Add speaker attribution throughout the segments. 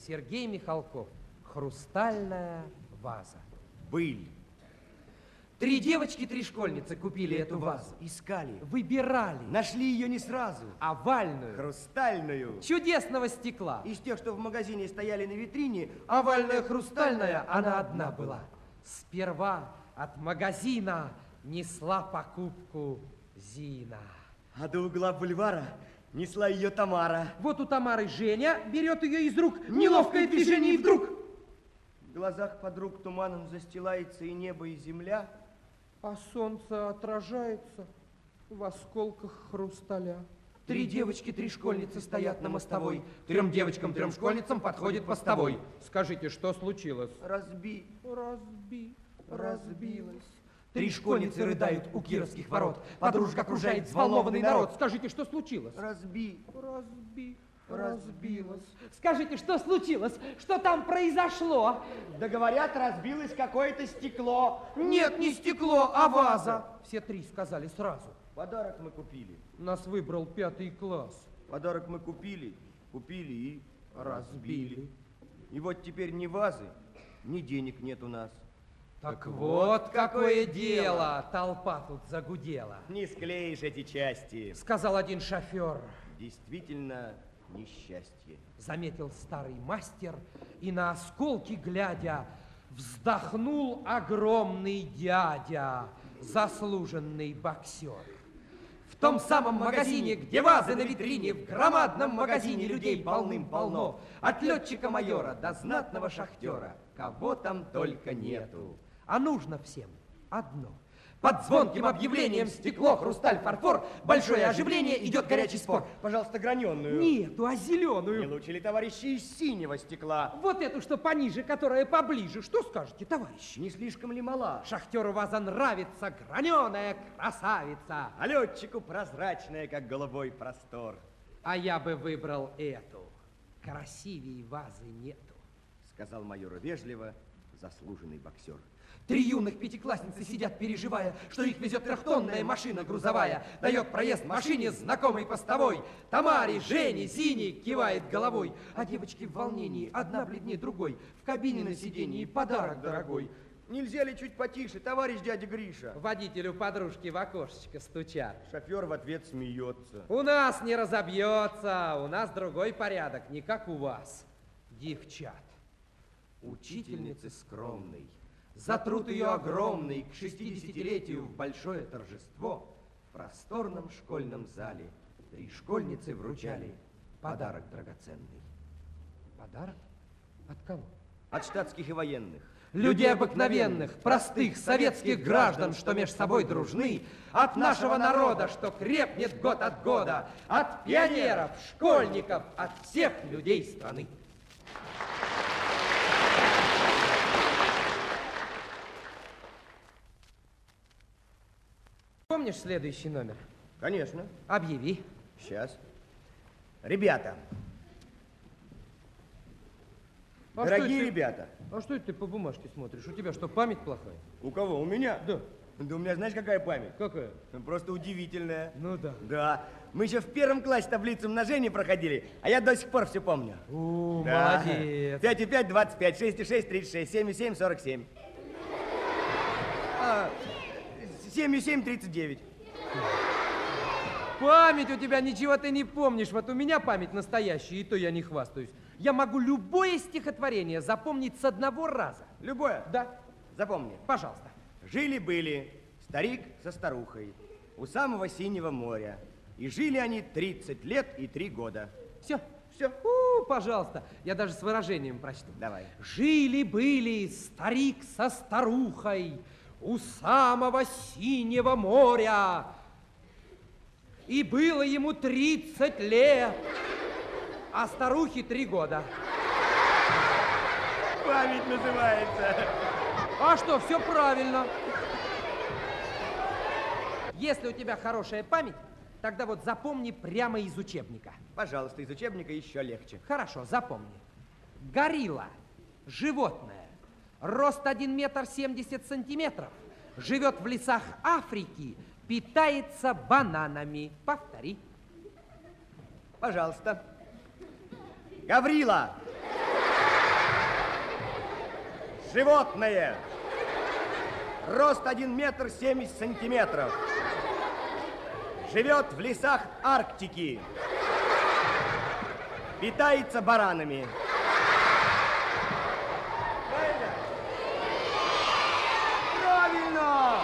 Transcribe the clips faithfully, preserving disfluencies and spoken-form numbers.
Speaker 1: Сергей Михалков. Хрустальная ваза.
Speaker 2: Быль.
Speaker 1: Три девочки, три школьницы купили эту вазу.
Speaker 2: Искали.
Speaker 1: Выбирали.
Speaker 2: Нашли ее не сразу.
Speaker 1: Овальную.
Speaker 2: Хрустальную.
Speaker 1: Чудесного стекла.
Speaker 2: Из тех, что в магазине стояли на витрине,
Speaker 1: Овальная, хрустальная, она одна была. Сперва от магазина несла покупку Зина.
Speaker 2: а до угла бульвара несла ее Тамара.
Speaker 1: Вот у Тамары Женя берет ее из рук. Неловкое движение и вдруг...
Speaker 2: В глазах подруг туманом застилается и небо, и земля.
Speaker 1: А солнце отражается в осколках хрусталя. Три девочки, три школьницы стоят на мостовой. Трем девочкам, трем школьницам подходит постовой. Скажите, что случилось?
Speaker 2: Разби,
Speaker 1: Разби,
Speaker 2: разбилась.
Speaker 1: Три школьницы рыдают у Кировских ворот. Подружка окружает взволнованный народ. Скажите, что случилось?
Speaker 2: Разби,
Speaker 1: Разби,
Speaker 2: разбилась.
Speaker 1: Скажите, что случилось? Что там произошло?
Speaker 2: Да говорят, разбилось какое-то стекло.
Speaker 1: Нет, не стекло, а ваза. Все три сказали сразу.
Speaker 2: Подарок мы купили.
Speaker 1: Нас выбрал пятый класс.
Speaker 2: Подарок мы купили, купили и
Speaker 1: Разбили.
Speaker 2: И вот теперь ни вазы, ни денег нет у нас.
Speaker 1: Так,
Speaker 2: Так
Speaker 1: вот
Speaker 2: вот
Speaker 1: какое
Speaker 2: какое
Speaker 1: дело. Толпа тут загудела.
Speaker 2: Не склеишь эти части.
Speaker 1: Сказал один шофер.
Speaker 2: Действительно несчастье.
Speaker 1: Заметил старый мастер и на осколки глядя вздохнул огромный дядя, заслуженный боксер. В том самом магазине, где вазы на витрине, в громадном магазине людей полным-полно. От летчика-майора до знатного шахтера, кого там только нету. А нужно всем одно. Под звонким объявлением стекло, хрусталь, фарфор, большое оживление, идет горячий спор.
Speaker 2: Пожалуйста, граненую.
Speaker 1: Нету, а
Speaker 2: Не
Speaker 1: зеленую.
Speaker 2: лучше ли, товарищи, из синего стекла?
Speaker 1: Вот эту, что пониже, которая поближе. Что скажете, товарищи?
Speaker 2: Не слишком ли мала?
Speaker 1: Шахтеру ваза нравится, граненая красавица.
Speaker 2: А летчику прозрачная, как голубой простор.
Speaker 1: А я бы выбрал эту. Красивей вазы нету.
Speaker 2: Сказал майору вежливо заслуженный боксер.
Speaker 1: Три юных пятиклассницы сидят, переживая, что их везет трехтонная машина грузовая. Дает проезд машине знакомый постовой. Тамаре, Жене, Зине кивает головой. А девочки в волнении, одна бледнее другой. В кабине на сиденье подарок дорогой.
Speaker 2: Нельзя ли чуть потише, товарищ дядя Гриша?
Speaker 1: Водителю подружки в окошечко стучат.
Speaker 2: Шофер в ответ смеется.
Speaker 1: У нас не разобьется, у нас другой порядок, не как у вас. Девчат, учительницы скромной, за труд ее огромный к шестидесятилетию в большое торжество в просторном школьном зале три школьницы вручали подарок драгоценный. Подарок? От кого?
Speaker 2: От штатских и военных.
Speaker 1: Людей обыкновенных, простых, советских граждан, что меж собой дружны, от нашего народа, что крепнет год от года, от пионеров, школьников, от всех людей страны. Помнишь следующий номер?
Speaker 2: Конечно.
Speaker 1: Объяви.
Speaker 2: Сейчас. Ребята.
Speaker 1: А
Speaker 2: Дорогие
Speaker 1: что это-
Speaker 2: ребята.
Speaker 1: А что это ты по бумажке смотришь? У тебя что, память плохая?
Speaker 2: У кого? У меня?
Speaker 1: Да.
Speaker 2: Да у меня знаешь, какая память?
Speaker 1: Какая?
Speaker 2: Ну, просто удивительная.
Speaker 1: Ну да.
Speaker 2: Да. Мы еще в первом классе таблицу умножения проходили, а я до сих пор все помню.
Speaker 1: О,
Speaker 2: Да.
Speaker 1: молодец.
Speaker 2: пять и пять, двадцать пять, шесть и шесть, тридцать шесть, семь и семь, сорок семь. А, семь и семь, тридцать девять.
Speaker 1: Память у тебя, ничего ты не помнишь. Вот у меня память настоящая, и то я не хвастаюсь. Я могу любое стихотворение запомнить с одного раза.
Speaker 2: Любое?
Speaker 1: Да,
Speaker 2: Запомни.
Speaker 1: пожалуйста.
Speaker 2: Жили-были старик со старухой у самого синего моря. И жили они тридцать лет и три года.
Speaker 1: Все, все. У, пожалуйста, я даже с выражением прочту.
Speaker 2: Давай.
Speaker 1: Жили-были старик со старухой у самого синего моря. И было ему тридцать лет, а старухе три года.
Speaker 2: Память называется.
Speaker 1: А что, все правильно. Если у тебя хорошая память, тогда вот запомни прямо из учебника.
Speaker 2: Пожалуйста, из учебника еще легче.
Speaker 1: Хорошо, запомни. Горилла, животное, рост один метр семьдесят сантиметров, живет в лесах Африки, питается бананами. Повтори.
Speaker 2: Пожалуйста. Гаврила. Животное. Рост один метр семьдесят сантиметров. Живет в лесах Арктики. Питается баранами. Правильно? Правильно!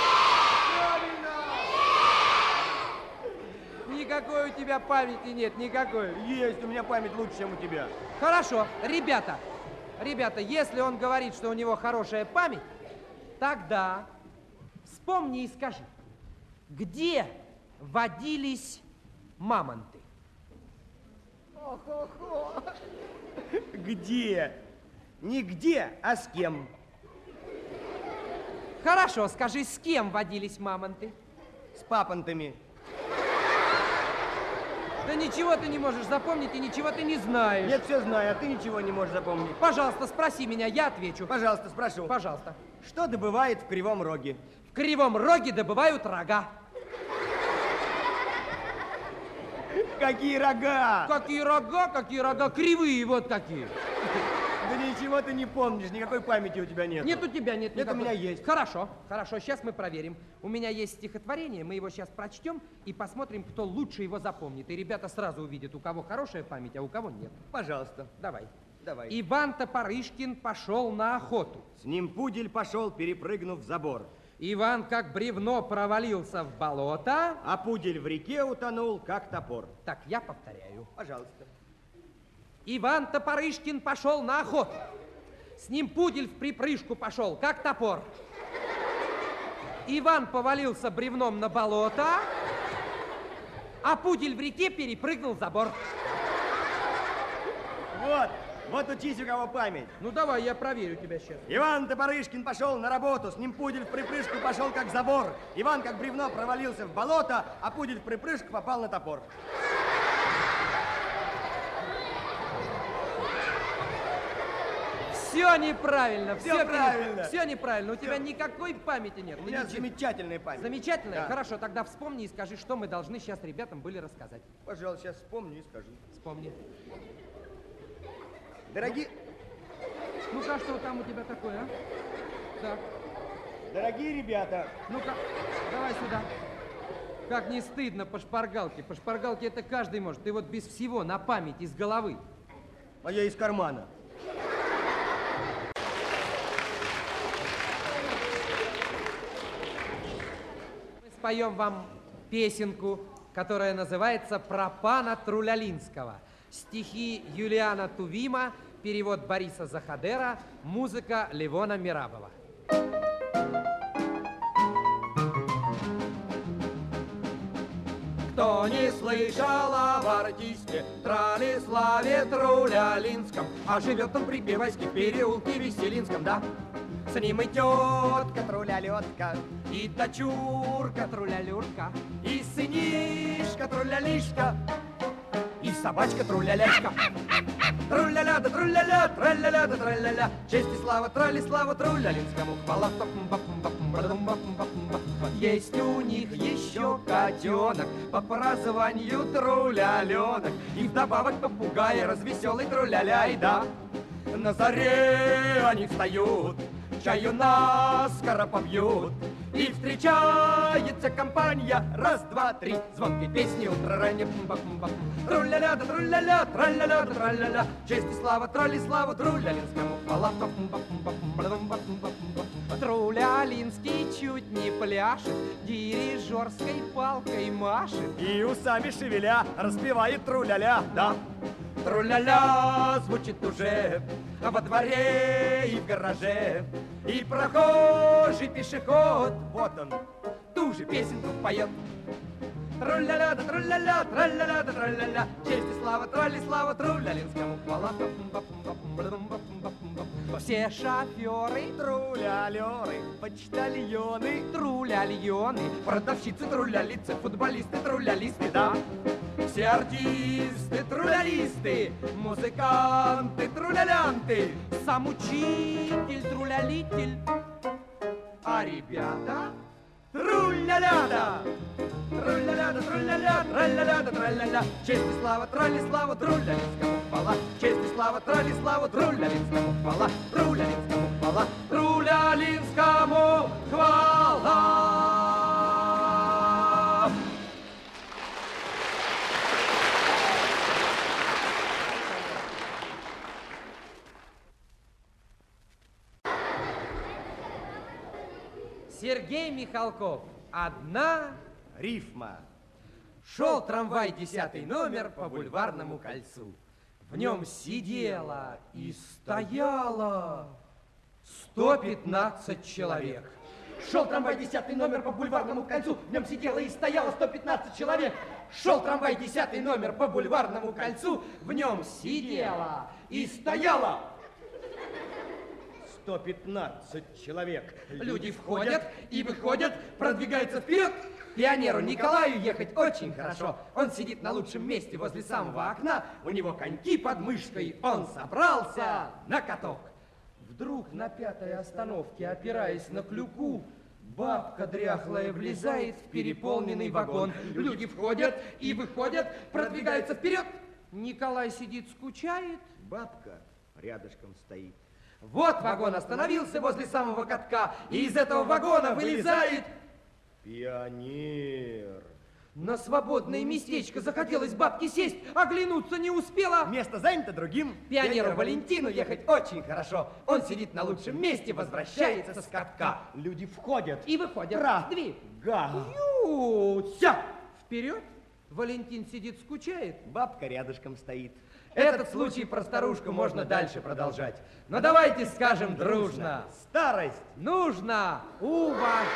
Speaker 2: Правильно!
Speaker 1: Никакой у тебя памяти нет, никакой.
Speaker 2: Есть, у меня память лучше, чем у тебя.
Speaker 1: Хорошо, ребята, ребята, если он говорит, что у него хорошая память, тогда вспомни и скажи, где водились мамонты?
Speaker 2: Ох-ох-ох. Где? Не где, а с кем?
Speaker 1: Хорошо, скажи, с кем водились мамонты?
Speaker 2: С папонтами.
Speaker 1: Да ничего ты не можешь запомнить и ничего ты не знаешь.
Speaker 2: Нет, все знаю, а ты ничего не можешь запомнить.
Speaker 1: Пожалуйста, спроси меня, я отвечу.
Speaker 2: Пожалуйста, спрошу.
Speaker 1: Пожалуйста.
Speaker 2: Что добывает в Кривом Роге?
Speaker 1: В Кривом Роге добывают рога.
Speaker 2: Какие рога?
Speaker 1: Какие рога, какие рога, кривые вот какие.
Speaker 2: Да ничего ты не помнишь, никакой памяти у тебя нет.
Speaker 1: Нет у тебя, нет.
Speaker 2: Нет,
Speaker 1: никакой.
Speaker 2: у меня есть.
Speaker 1: Хорошо, хорошо, сейчас мы проверим. У меня есть стихотворение, мы его сейчас прочтем и посмотрим, кто лучше его запомнит. И ребята сразу увидят, у кого хорошая память, а у кого нет.
Speaker 2: Пожалуйста.
Speaker 1: Давай.
Speaker 2: Давай.
Speaker 1: Иван Топорышкин пошел на охоту.
Speaker 2: С ним пудель пошел, перепрыгнув забор.
Speaker 1: Иван, как бревно, провалился в болото.
Speaker 2: А пудель в реке утонул, как топор.
Speaker 1: Так, я повторяю.
Speaker 2: Пожалуйста.
Speaker 1: Иван Топорышкин пошел на охоту. С ним пудель в припрыжку пошел, как топор. Иван повалился бревном на болото, а пудель в реке перепрыгнул забор.
Speaker 2: Вот, вот учись, у кого память.
Speaker 1: Ну давай, я проверю тебя сейчас.
Speaker 2: Иван Топорышкин пошел на работу, с ним пудель в припрыжку пошел, как забор. Иван, как бревно, провалился в болото, а пудель в припрыжку попал на топор.
Speaker 1: Все неправильно,
Speaker 2: все,
Speaker 1: все
Speaker 2: правильно.
Speaker 1: Все неправильно, у тебя никакой памяти нет.
Speaker 2: У
Speaker 1: Ты
Speaker 2: меня
Speaker 1: ничего-
Speaker 2: замечательная память.
Speaker 1: Замечательно?
Speaker 2: Да.
Speaker 1: Хорошо, тогда вспомни и скажи, что мы должны сейчас ребятам были рассказать.
Speaker 2: Пожалуйста, сейчас вспомню и скажу.
Speaker 1: Вспомни.
Speaker 2: Дорогие,
Speaker 1: Ну-ка, что там у тебя такое, а? Так,
Speaker 2: дорогие ребята,
Speaker 1: ну-ка, давай сюда. Как не стыдно по шпаргалке. По шпаргалке это каждый может. Ты вот без всего, на память, из головы.
Speaker 2: а я из кармана.
Speaker 1: Мы споем вам песенку, которая называется «Про пана Трулялинского». Стихи Юлиана Тувима, перевод Бориса Захадера, музыка Левона Мирабова. Кто не слышал об артисте Тралиславе Трулялинском, а живет он при Пивайске в переулке Веселинском, да? С ним и тетка Трулялетка, и дочурка Трулялюрка, и сынишка Трулялишка, и собачка Трулялячка. Труляля да труляля, траляля да траляля, честь и слава Тралиславу Трулялинскому, хвала. Есть у них еще котенок по прозванию Труляленок, и вдобавок попугай развеселый Труляля, и да. На заре они встают, чаю наскоро попьют, и встречается компания. Раз, два, три, звонкой песни утро раннее. Труляля да труляля, траляля да траляля, честь и слава Тралиславу Трулялинскому, хвала. Трулялинский чуть не пляшет, дирижерской палкой машет,
Speaker 2: И усами шевеля распевает труляля, да.
Speaker 1: Тру-ля-ля звучит уже во дворе и в гараже, и прохожий пешеход,
Speaker 2: Вот он.
Speaker 1: ту же песенку поет. Тру-ля-ля да тру-ля-ля, тра-ля-ля да тра-ля-ля, честь и слава Тралиславу Трулялинскому, хвала. Все шоферы
Speaker 2: Трулялеры, почтальоны,
Speaker 1: труляльоны, продавщицы трулялицы, футболисты трулялисты, да. Все артисты трулялисты, музыканты трулялянты, сам учитель трулялитель, а ребята трулялята. Трулялята, трулялят, тралялята, траляля, честь и слава Тралиславу Трулялинскому, хвала. Честь и слава Тралиславу Трулялинскому, хвала. Трулялинскому, хвала. хвала, Трулялинскому хвала. Сергей Михалков. Одна
Speaker 2: рифма.
Speaker 1: Шел трамвай десятый номер по Бульварному кольцу. В нем сидело и стояло сто пятнадцать человек. Шел трамвай десятый номер по Бульварному кольцу. В нем сидело и стояло сто пятнадцать человек. Шел трамвай десятый номер по Бульварному кольцу. В нем сидело и стояло
Speaker 2: сто пятнадцать человек.
Speaker 1: Люди входят и выходят, продвигаются вперед. Пионеру Николаю ехать очень хорошо. Он сидит на лучшем месте возле самого окна. У него коньки под мышкой. Он собрался на каток. Вдруг на пятой остановке, опираясь на клюку, бабка дряхлая влезает в переполненный вагон. Люди входят и выходят, продвигаются вперед. Николай сидит, скучает.
Speaker 2: Бабка рядышком стоит.
Speaker 1: Вот вагон остановился возле самого катка, и из этого вагона вылезает
Speaker 2: пионер.
Speaker 1: На свободное местечко захотелось бабке сесть, оглянуться не успела.
Speaker 2: Место занято другим.
Speaker 1: Пионеру Пионеру Валентину ехать очень хорошо. Он сидит на лучшем месте, возвращается с катка.
Speaker 2: Люди входят
Speaker 1: и выходят.
Speaker 2: Га.
Speaker 1: Ются. Вперед. Валентин сидит, скучает.
Speaker 2: Бабка рядышком стоит.
Speaker 1: Этот случай про старушку можно дальше продолжать. Но давайте скажем дружно.
Speaker 2: Старость
Speaker 1: нужно уважать.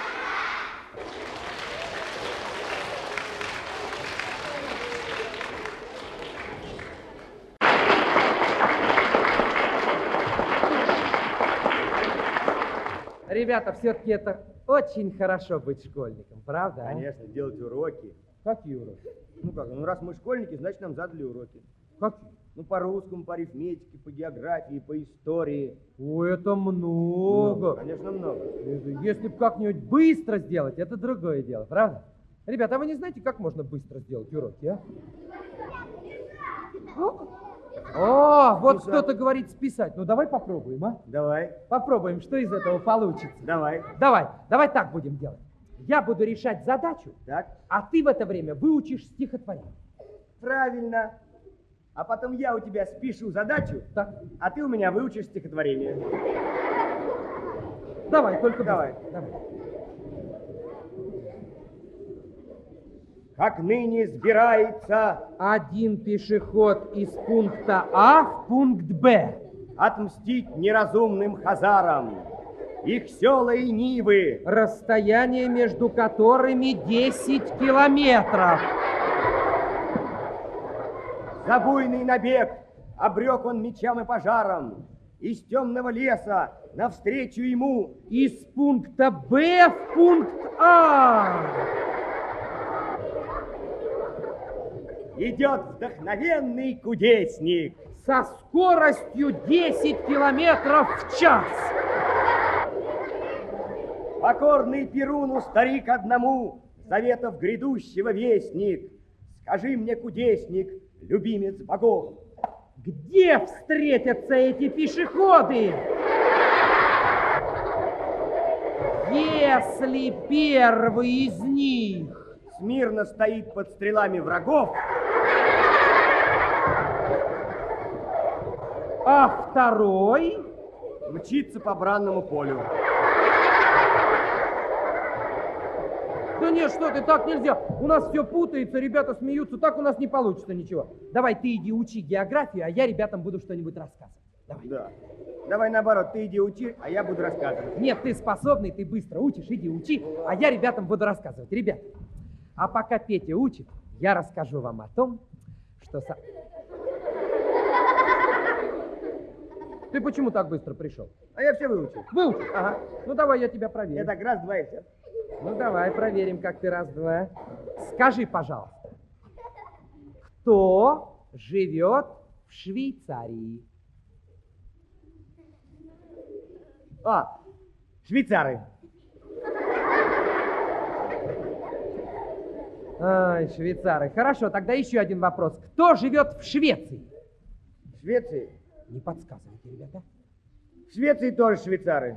Speaker 1: Ребята, все-таки это очень хорошо быть школьником, правда?
Speaker 2: Конечно, а? делать уроки.
Speaker 1: Какие уроки?
Speaker 2: Ну как, ну раз мы школьники, значит нам задали уроки.
Speaker 1: Какие?
Speaker 2: Ну по русскому, по арифметике, по географии, по истории.
Speaker 1: О, это много.
Speaker 2: много. Конечно, много.
Speaker 1: Если бы как-нибудь быстро сделать, это другое дело, правда? Ребята, а вы не знаете, как можно быстро сделать уроки, а? О, вот кто-то говорит списать. Ну, давай попробуем, а?
Speaker 2: Давай.
Speaker 1: Попробуем, что из этого получится.
Speaker 2: Давай.
Speaker 1: Давай, давай так будем делать. Я буду решать задачу,
Speaker 2: так.
Speaker 1: А ты в это время выучишь стихотворение.
Speaker 2: Правильно. А потом я у тебя спишу задачу,
Speaker 1: так.
Speaker 2: А ты у меня выучишь стихотворение.
Speaker 1: Давай, только
Speaker 2: давай.
Speaker 1: давай.
Speaker 2: Как ныне сбирается
Speaker 1: один пешеход из пункта А в пункт Б
Speaker 2: отмстить неразумным хазарам, их села и нивы,
Speaker 1: расстояние между которыми десять километров.
Speaker 2: За буйный набег обрек он мечам и пожаром, из темного леса навстречу ему
Speaker 1: из пункта Б в пункт А.
Speaker 2: Идет вдохновенный кудесник
Speaker 1: со скоростью десять километров в час.
Speaker 2: Покорный Перуну старик одному заветов грядущего вестник. Скажи мне, кудесник, любимец богов,
Speaker 1: где встретятся эти пешеходы? Если первый из них
Speaker 2: смирно стоит под стрелами врагов,
Speaker 1: а второй
Speaker 2: мчится по бранному полю.
Speaker 1: Да нет, что ты, так нельзя. У нас все путается, ребята смеются, так у нас не получится ничего. Давай ты иди учи географию, а я ребятам буду что-нибудь рассказывать. Давай.
Speaker 2: Да. Давай наоборот, ты иди учи, а я буду рассказывать.
Speaker 1: Нет, ты способный, ты быстро учишь, иди учи, а я ребятам буду рассказывать. Ребят, а пока Петя учит, я расскажу вам о том, что... Со... Ты почему так быстро пришел?
Speaker 2: А я все выучил.
Speaker 1: Выучил? Ага. Ну давай я тебя проверю.
Speaker 2: Я так раз, два и все.
Speaker 1: Ну давай проверим, как ты раз-два. Скажи, пожалуйста, кто живет в Швейцарии?
Speaker 2: А, швейцары.
Speaker 1: Ай, швейцары. Хорошо, тогда еще один вопрос. Кто живет в Швеции?
Speaker 2: В Швеции?
Speaker 1: Не подсказывайте, ребята.
Speaker 2: В Швеции тоже швейцары.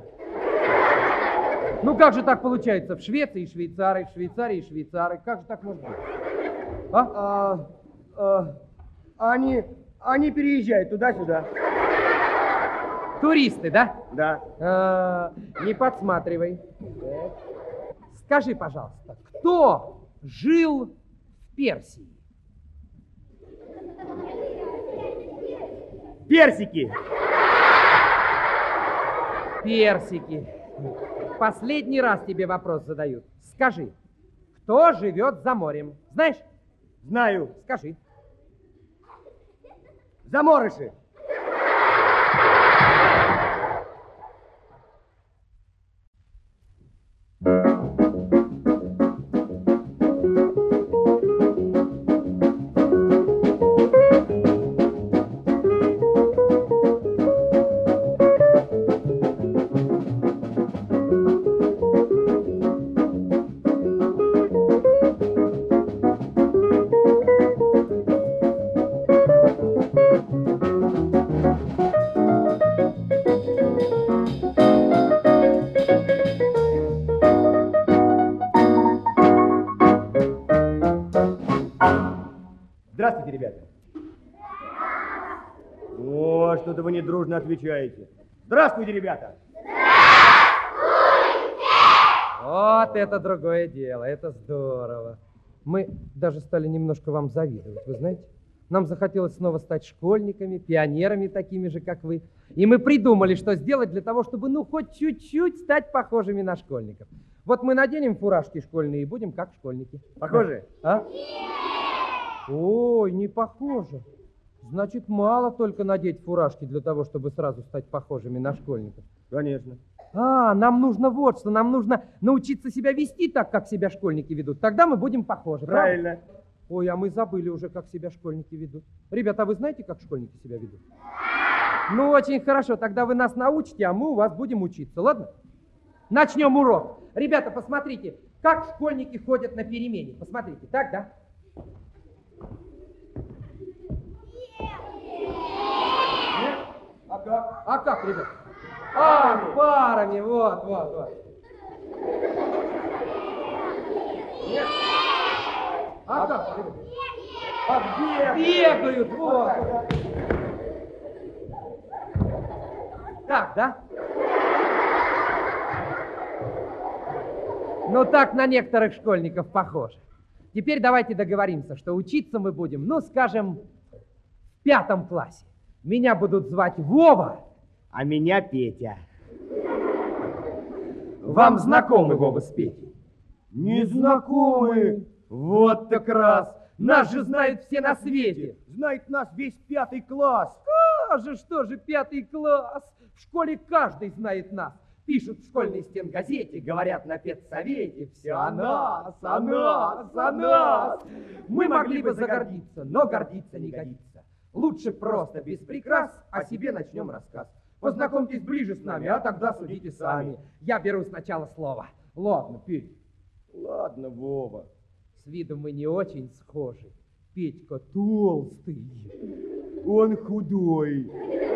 Speaker 1: Ну как же так получается? В Швеции швейцары, в Швейцарии швейцары. Как же так может быть? А?
Speaker 2: А, а, они, они переезжают туда-сюда.
Speaker 1: Туристы, да?
Speaker 2: Да.
Speaker 1: А, не подсматривай. Скажи, пожалуйста, кто жил в Персии?
Speaker 2: Персики.
Speaker 1: Персики. Последний раз тебе вопрос задают. Скажи, кто живет за морем? Знаешь?
Speaker 2: Знаю.
Speaker 1: Скажи.
Speaker 2: Заморыши. Здравствуйте, ребята. О, что-то вы недружно отвечаете. Здравствуйте, ребята.
Speaker 1: Вот это другое дело, это здорово. Мы даже стали немножко вам завидовать, вы знаете? Нам захотелось снова стать школьниками, пионерами такими же, как вы. И мы придумали, что сделать для того, чтобы, ну, хоть чуть-чуть стать похожими на школьников. Вот мы наденем фуражки школьные и будем как школьники.
Speaker 2: Похожи?
Speaker 1: А? Ой, не похоже. Значит, мало только надеть фуражки для того, чтобы сразу стать похожими на школьников.
Speaker 2: Конечно.
Speaker 1: А, нам нужно вот что, нам нужно научиться себя вести так, как себя школьники ведут. Тогда мы будем похожи.
Speaker 2: Правильно.
Speaker 1: Правда? Ой, а мы забыли уже, как себя школьники ведут. Ребята, а вы знаете, как школьники себя ведут? Ну, очень хорошо, тогда вы нас научите, а мы у вас будем учиться, ладно? Начнем урок. Ребята, посмотрите, как школьники ходят на перемене. Посмотрите, так, да? Нет? А как? А как, ребят? А, парами, вот, вот, вот. Нет? А как, ребят?
Speaker 2: А где?
Speaker 1: Бегают, вот. Так, да? Ну, так на некоторых школьников похоже. Теперь давайте договоримся, что учиться мы будем, ну, скажем, в пятом классе. Меня будут звать Вова.
Speaker 2: А меня Петя.
Speaker 1: Вам знакомы Вова с Петей?
Speaker 2: Не знакомы.
Speaker 1: Вот так раз. Нас же знают все на свете.
Speaker 2: Знает нас весь пятый класс.
Speaker 1: А же, что же пятый класс? В школе каждый знает нас. Пишут в школьной стенгазете, говорят на педсовете. Все о нас, о нас, о нас. Мы могли бы загордиться, но гордиться не годится. Лучше просто без прикрас о себе начнем рассказ. Познакомьтесь ближе с нами, а тогда судите сами. Я беру сначала слово. Ладно, Петь.
Speaker 2: Ладно, Вова.
Speaker 1: С виду мы не очень схожи. Петька толстый.
Speaker 2: Он худой.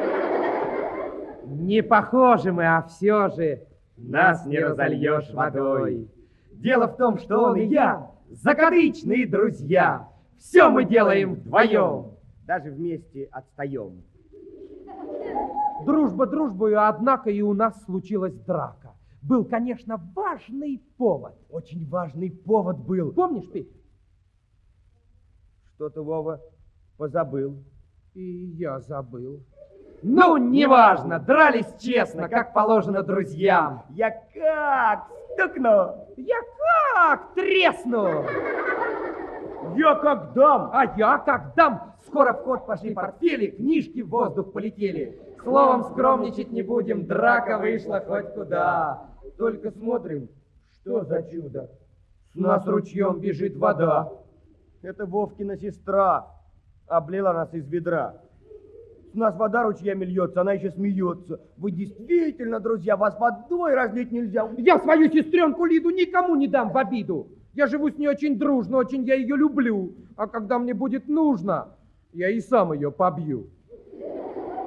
Speaker 1: Не похожи мы, а все же нас не разольешь водой. Дело в том, что он и я закадычные друзья. Все мы делаем вдвоем.
Speaker 2: Даже вместе отстаем.
Speaker 1: Дружба дружбою, однако и у нас случилась драка. Был, конечно, важный повод.
Speaker 2: Очень важный повод был.
Speaker 1: Помнишь, Петь?
Speaker 2: Что-то, Вова, позабыл.
Speaker 1: И я забыл. Ну, неважно, дрались честно, как положено друзьям.
Speaker 2: Я как стукну.
Speaker 1: Я как тресну.
Speaker 2: Я как дам.
Speaker 1: А я как дам. Скоро в ход пошли портфели, книжки в воздух полетели. Словом, скромничать не будем, драка вышла хоть куда. Только смотрим, что за чудо. С нас ручьем бежит вода.
Speaker 2: Это Вовкина сестра облила нас из ведра. С нас вода ручьями льется, она еще смеется. Вы действительно, друзья, вас водой разлить нельзя.
Speaker 1: Я свою сестренку Лиду никому не дам в обиду. Я живу с ней очень дружно, очень я ее люблю. А когда мне будет нужно, я и сам ее побью.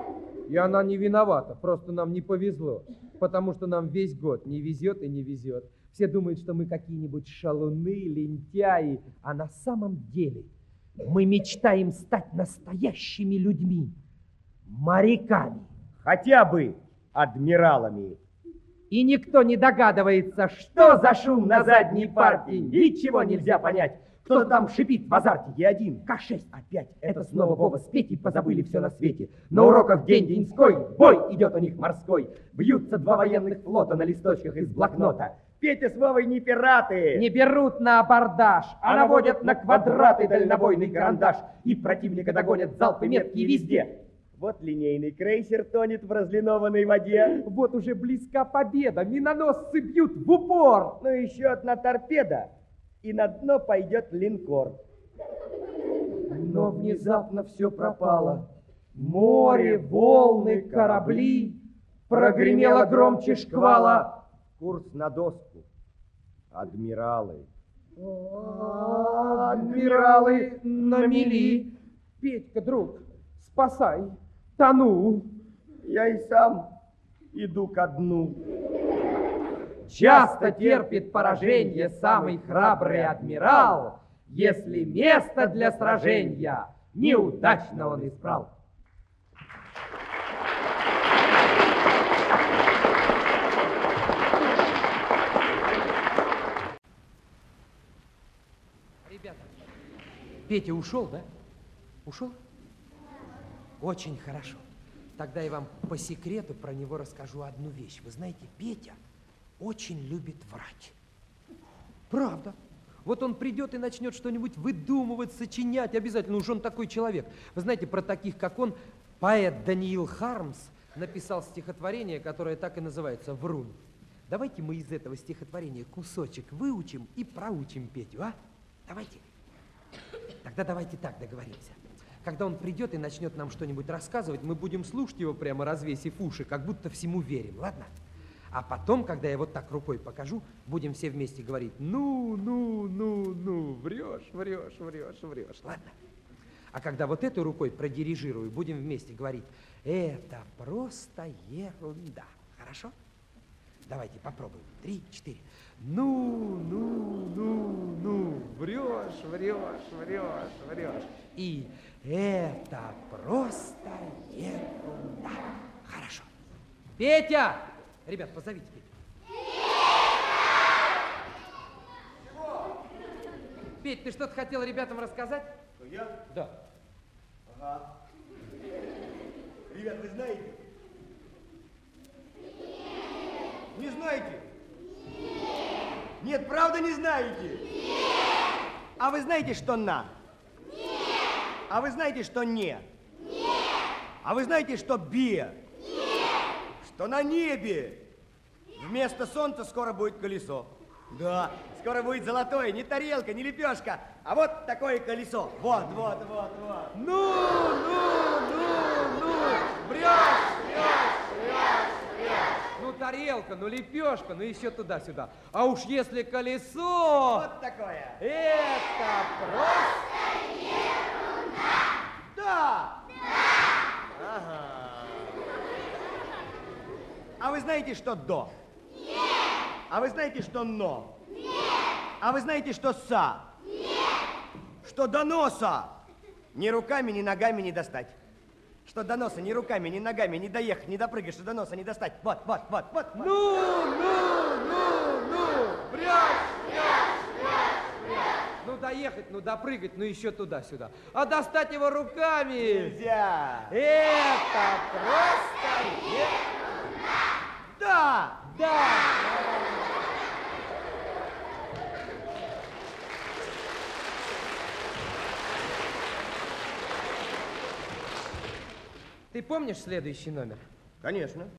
Speaker 1: И она не виновата, просто нам не повезло, потому что нам весь год не везет и не везет. Все думают, что мы какие-нибудь шалуны, лентяи, а на самом деле мы мечтаем стать настоящими людьми, моряками.
Speaker 2: Хотя бы адмиралами.
Speaker 1: И никто не догадывается, что за шум на задней партии. Ничего нельзя понять. Кто-то там шипит в азарте.
Speaker 2: Е один.
Speaker 1: Ка шесть опять. Это снова Вова с Петей позабыли все на свете. На уроках день деньской, бой идет у них морской. Бьются два военных флота на листочках из блокнота.
Speaker 2: Петя с Вовой не пираты.
Speaker 1: Не берут на абордаж, а наводят на квадраты дальнобойный карандаш. И противника догонят залпы меткие везде.
Speaker 2: Вот линейный крейсер тонет в разлинованной воде.
Speaker 1: Вот уже близка победа, миноносцы бьют в упор.
Speaker 2: Ну еще одна торпеда, и на дно пойдет линкор.
Speaker 1: Но внезапно все пропало. Море, волны, корабли. Прогремело громче шквала.
Speaker 2: Курс на доску. Адмиралы.
Speaker 1: Адмиралы на мели. Петька, друг, спасай, тону.
Speaker 2: Я и сам иду ко дну.
Speaker 1: Часто терпит поражение самый храбрый адмирал, если место для сражения неудачно он избрал. Ребята, Петя ушел, да? Ушел? Очень хорошо. Тогда я вам по секрету про него расскажу одну вещь. Вы знаете, Петя очень любит врать. Правда. Вот он придет и начнет что-нибудь выдумывать, сочинять обязательно. Уж он такой человек. Вы знаете, про таких, как он, поэт Даниил Хармс написал стихотворение, которое так и называется «Врун». Давайте мы из этого стихотворения кусочек выучим и проучим Петю, а? Давайте. Тогда давайте так договоримся. Когда он придет и начнет нам что-нибудь рассказывать, мы будем слушать его, прямо развесив уши, как будто всему верим, ладно? А потом, когда я вот так рукой покажу, будем все вместе говорить: ну, ну, ну, ну, врешь, врешь, врешь, врешь, ладно? А когда вот этой рукой продирижирую, будем вместе говорить: это просто ерунда, хорошо? Давайте попробуем. Три, четыре. Ну, ну, ну, ну, врешь, врешь, врешь, врешь. И это просто ерунда. Хорошо. Петя! Ребят, позовите Петю.
Speaker 2: Чего?
Speaker 1: Петь, ты что-то хотел ребятам рассказать?
Speaker 2: Что, я?
Speaker 1: Да.
Speaker 2: Ага. Ребят, вы знаете? Не знаете? Нет, правда не знаете? Нет! А вы знаете, что на? Нет! А вы знаете, что не? Нет! А вы знаете, что бе? Нет! Что на небе вместо солнца скоро будет колесо. Да, скоро будет золотое, не тарелка, не лепешка, а вот такое колесо. Вот, вот, вот, вот.
Speaker 1: Ну, ну, ну, ну, врешь, врешь, врешь, врешь. Ну, тарелка, ну, лепешка, ну, еще туда-сюда. А уж если колесо...
Speaker 2: Вот такое.
Speaker 1: Это просто
Speaker 2: ерунда. Да. Да. Ага. А вы знаете, что до? Нет. А вы знаете, что но? Нет. А вы знаете, что са? Нет. Что до носа ни руками, ни ногами не достать. Что до носа ни руками, ни ногами не доехать, не допрыгать, что до носа не достать. Вот, вот, вот, вот.
Speaker 1: Ну, ну, ну, ну, врешь, врешь, врешь, врешь. Ну, доехать, ну, допрыгать, ну, еще туда-сюда. А достать его руками...
Speaker 2: Нельзя.
Speaker 1: Это просто ерунда.
Speaker 2: Да.
Speaker 1: Да. Ты помнишь следующий номер?
Speaker 2: Конечно.